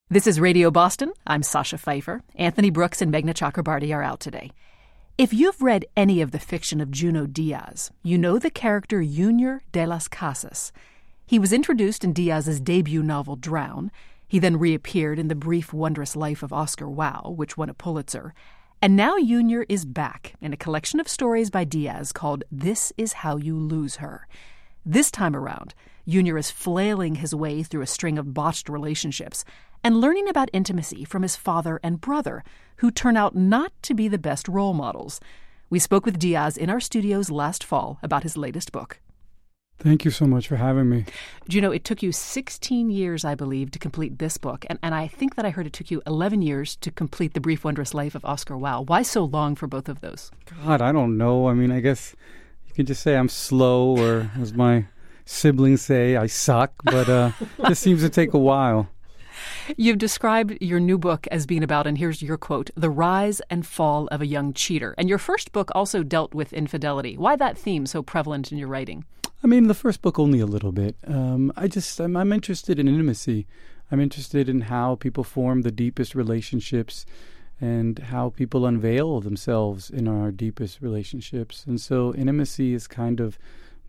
This is Radio Boston. I'm Sasha Pfeiffer. Anthony Brooks and Meghna Chakrabarti are out today. If you've read any of the fiction of Junot Diaz, you know the character Junior de las Casas. He was introduced in Diaz's debut novel, Drown. He then reappeared in The Brief Wondrous Life of Oscar Wilde, which won a Pulitzer. And now Junior is back in a collection of stories by Diaz called This Is How You Lose Her. This time around, Junior is flailing his way through a string of botched relationships and learning about intimacy from his father and brother, who turn out not to be the best role models. We spoke with Diaz in our studios last fall about his latest book. Thank you so much for having me. Do you know, it took you 16 years, I believe, to complete this book. And I think that I heard it took you 11 years to complete The Brief Wondrous Life of Oscar Wilde. Why so long for both of those? God, I don't know. I mean, I guess you could just say I'm slow, or as my siblings say, I suck. But it just seems to take a while. You've described your new book as being about, and here's your quote, the rise and fall of a young cheater. And your first book also dealt with infidelity. Why that theme so prevalent in your writing? I mean, the first book only a little bit. I'm interested in intimacy. I'm interested in how people form the deepest relationships and how people unveil themselves in our deepest relationships. And so intimacy is kind of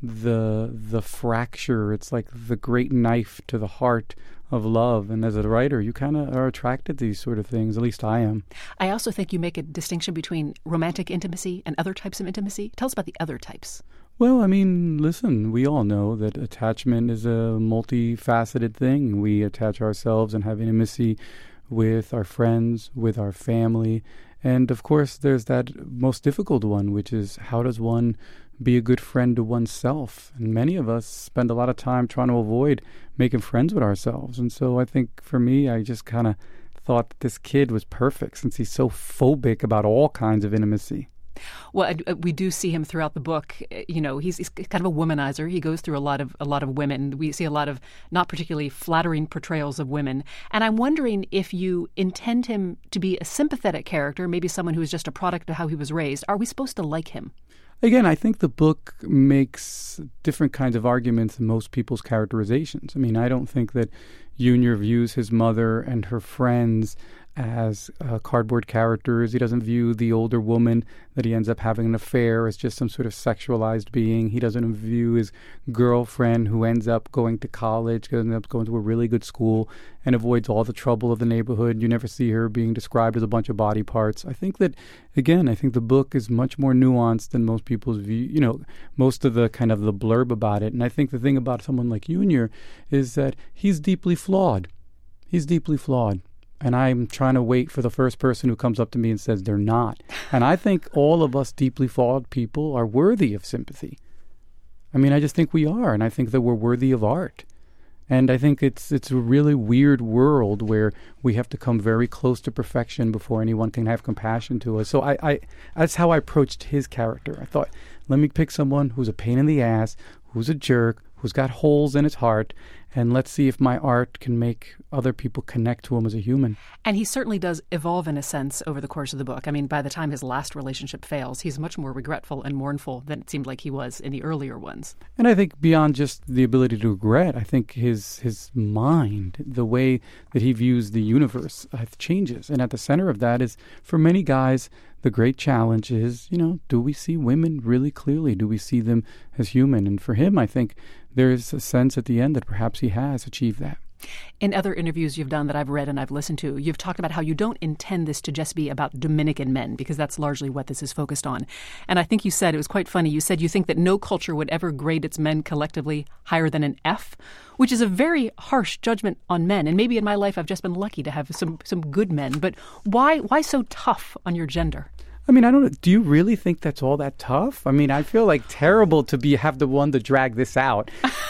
the fracture. It's like the great knife to the heart of love. And as a writer, you kind of are attracted to these sort of things. At least I am. I also think you make a distinction between romantic intimacy and other types of intimacy. Tell us about the other types. Well, I mean, listen, we all know that attachment is a multifaceted thing. We attach ourselves and have intimacy with our friends, with our family. And of course, there's that most difficult one, which is how does one be a good friend to oneself? And many of us spend a lot of time trying to avoid making friends with ourselves. And so I think for me, I just kind of thought that this kid was perfect since he's so phobic about all kinds of intimacy. Well, we do see him throughout the book. You know, he's kind of a womanizer. He goes through a lot of women. We see a lot of not particularly flattering portrayals of women. And I'm wondering if you intend him to be a sympathetic character, maybe someone who is just a product of how he was raised. Are we supposed to like him? Again, I think the book makes different kinds of arguments than most people's characterizations. I mean, I don't think that Junior views his mother and her friends as cardboard characters. He doesn't view the older woman that he ends up having an affair as just some sort of sexualized being. He doesn't view his girlfriend who ends up going to college, ends up going to a really good school and avoids all the trouble of the neighborhood. You never see her being described as a bunch of body parts. I think that, again, I think the book is much more nuanced than most people's view, you know, most of the kind of the blurb about it. And I think the thing about someone like Junior is that he's deeply flawed. He's deeply flawed. And I'm trying to wait for the first person who comes up to me and says they're not. And I think all of us deeply flawed people are worthy of sympathy. I mean, I just think we are. And I think that we're worthy of art. And I think it's a really weird world where we have to come very close to perfection before anyone can have compassion to us. So I that's how I approached his character. I thought, let me pick someone who's a pain in the ass, who's a jerk, who's got holes in his heart, and let's see if my art can make other people connect to him as a human. And he certainly does evolve in a sense over the course of the book. I mean, by the time his last relationship fails, he's much more regretful and mournful than it seemed like he was in the earlier ones. And I think beyond just the ability to regret, I think his mind, the way that he views the universe changes. And at the center of that is, for many guys, the great challenge is, you know, do we see women really clearly? Do we see them as human? And for him, I think there's a sense at the end that perhaps he has achieved that. In other interviews you've done that I've read and I've listened to, you've talked about how you don't intend this to just be about Dominican men, because that's largely what this is focused on. And I think you said, it was quite funny, you said you think that no culture would ever grade its men collectively higher than an F, which is a very harsh judgment on men. And maybe in my life I've just been lucky to have some good men. But why so tough on your gender? I mean, I don't know. Do you really think that's all that tough? I mean, I feel like terrible to have the one to drag this out.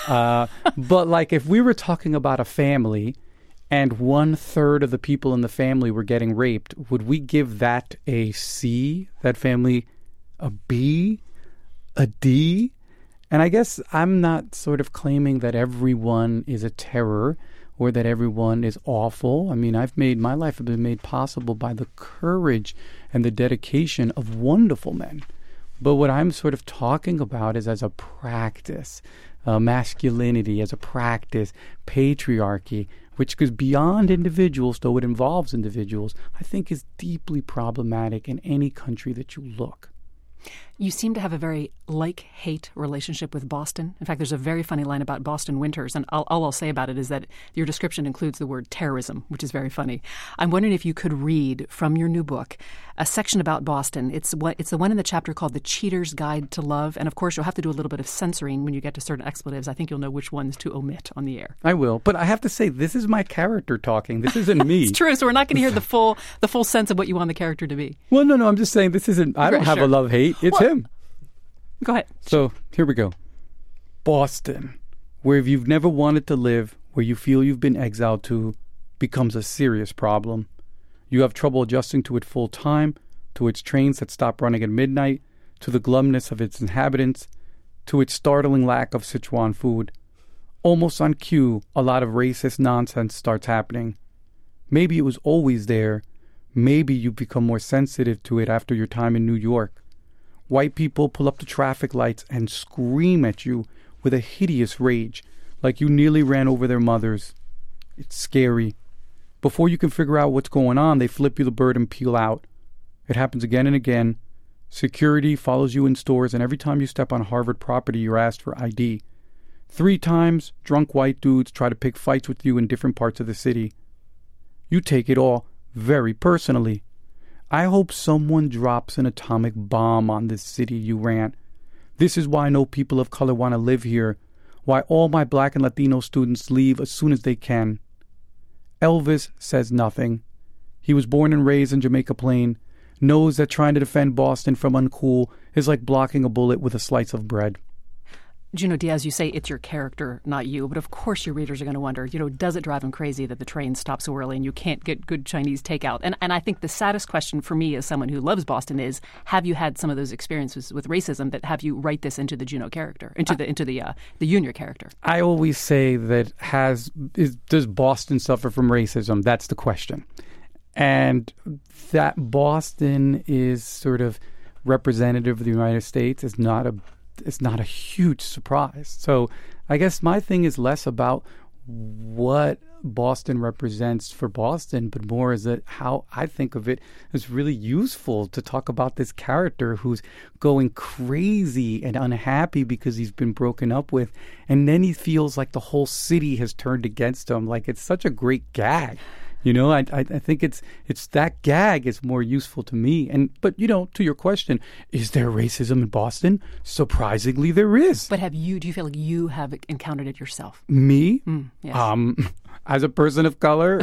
But like if we were talking about a family and 1/3 of the people in the family were getting raped, would we give that a C, that family a B, a D? And I guess I'm not sort of claiming that everyone is a terror or that everyone is awful. I mean, my life has been made possible by the courage and the dedication of wonderful men. But what I'm sort of talking about is as a practice, masculinity as a practice, patriarchy, which goes beyond individuals, though it involves individuals, I think is deeply problematic in any country that you look. You seem to have a very like-hate relationship with Boston. In fact, there's a very funny line about Boston winters, and all I'll say about it is that your description includes the word terrorism, which is very funny. I'm wondering if you could read from your new book a section about Boston. It's the one in the chapter called The Cheater's Guide to Love, and of course you'll have to do a little bit of censoring when you get to certain expletives. I think you'll know which ones to omit on the air. I will, but I have to say, this is my character talking. This isn't me. It's true, so we're not going to hear the full sense of what you want the character to be. Well, no, I'm just saying this isn't, I don't have a love-hate. It's him. Go ahead. So, here we go. Boston, where if you've never wanted to live, where you feel you've been exiled to, becomes a serious problem. You have trouble adjusting to it full time, to its trains that stop running at midnight, to the glumness of its inhabitants, to its startling lack of Sichuan food. Almost on cue, a lot of racist nonsense starts happening. Maybe it was always there. Maybe you become more sensitive to it after your time in New York. White people pull up the traffic lights and scream at you with a hideous rage, like you nearly ran over their mothers. It's scary. Before you can figure out what's going on, they flip you the bird and peel out. It happens again and again. Security follows you in stores, and every time you step on Harvard property, you're asked for ID. 3 times, drunk white dudes try to pick fights with you in different parts of the city. You take it all very personally. I hope someone drops an atomic bomb on this city you ran. This is why no people of color want to live here, why all my black and Latino students leave as soon as they can. Elvis says nothing. He was born and raised in Jamaica Plain, knows that trying to defend Boston from uncool is like blocking a bullet with a slice of bread. Junot Díaz, you say it's your character, not you, but of course your readers are going to wonder, does it drive them crazy that the train stops so early and you can't get good Chinese takeout? And I think the saddest question for me as someone who loves Boston is, have you had some of those experiences with racism that have you write this into the Junot character, into the Junior character? I always say that does Boston suffer from racism? That's the question. And that Boston is sort of representative of the United States is not a huge surprise. So I guess my thing is less about what Boston represents for Boston, but more is that how I think of it as really useful to talk about this character who's going crazy and unhappy because he's been broken up with, and then he feels like the whole city has turned against him. Like, it's such a great gag. I think it's that gag is more useful to me. But to your question, is there racism in Boston? Surprisingly, there is. But do you feel like you have encountered it yourself? Me? Yes. As a person of color,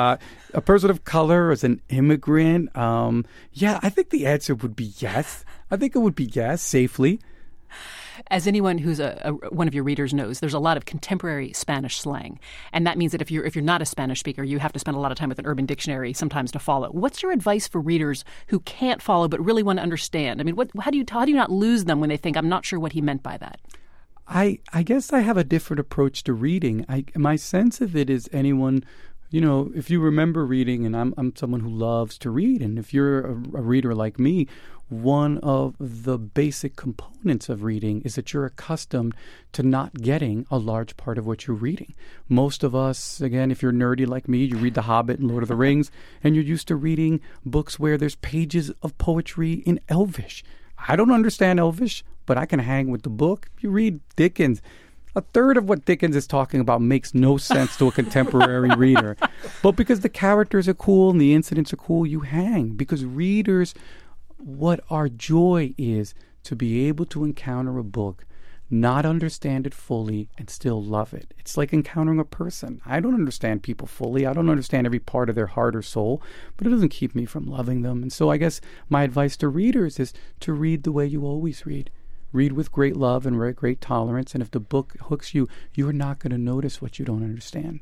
as an immigrant, I think the answer would be yes. I think it would be yes, safely. As anyone who's one of your readers knows, there's a lot of contemporary Spanish slang. And that means that if you're not a Spanish speaker, you have to spend a lot of time with an urban dictionary sometimes to follow. What's your advice for readers who can't follow but really want to understand? I mean, how do you not lose them when they think, I'm not sure what he meant by that? I guess I have a different approach to reading. My sense of it is anyone, if you remember reading, and I'm someone who loves to read, and if you're a reader like me, one of the basic components of reading is that you're accustomed to not getting a large part of what you're reading. Most of us, again, if you're nerdy like me, you read The Hobbit and Lord of the Rings, and you're used to reading books where there's pages of poetry in Elvish. I don't understand Elvish, but I can hang with the book. You read Dickens. A third of what Dickens is talking about makes no sense to a contemporary reader. But because the characters are cool and the incidents are cool, you hang. Because readers, what our joy is to be able to encounter a book, not understand it fully, and still love it. It's like encountering a person. I don't understand people fully. I don't understand every part of their heart or soul, but it doesn't keep me from loving them. And so I guess my advice to readers is to read the way you always read. Read with great love and great tolerance, and if the book hooks you, you're not going to notice what you don't understand.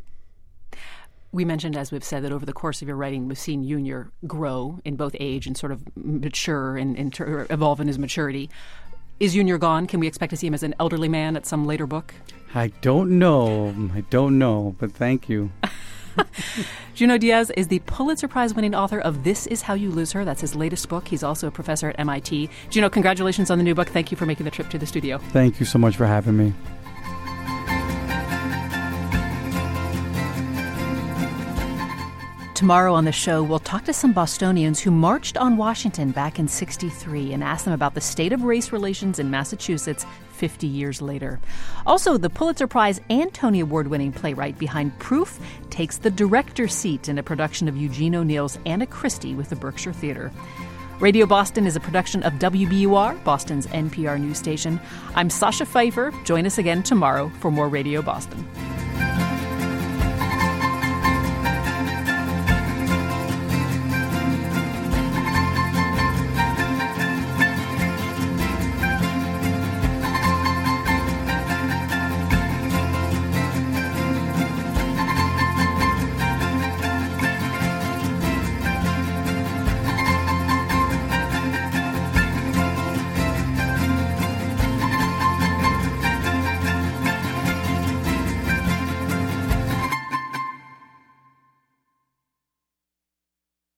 We mentioned, as we've said, that over the course of your writing, we've seen Junior grow in both age and sort of mature and evolve in his maturity. Is Junior gone? Can we expect to see him as an elderly man at some later book? I don't know, but thank you. Junot Díaz is the Pulitzer Prize-winning author of This Is How You Lose Her. That's his latest book. He's also a professor at MIT. Junot, congratulations on the new book. Thank you for making the trip to the studio. Thank you so much for having me. Tomorrow on the show, we'll talk to some Bostonians who marched on Washington back in '63 and ask them about the state of race relations in Massachusetts 50 years later. Also, the Pulitzer Prize and Tony Award-winning playwright behind Proof takes the director's seat in a production of Eugene O'Neill's Anna Christie with the Berkshire Theater. Radio Boston is a production of WBUR, Boston's NPR news station. I'm Sasha Pfeiffer. Join us again tomorrow for more Radio Boston.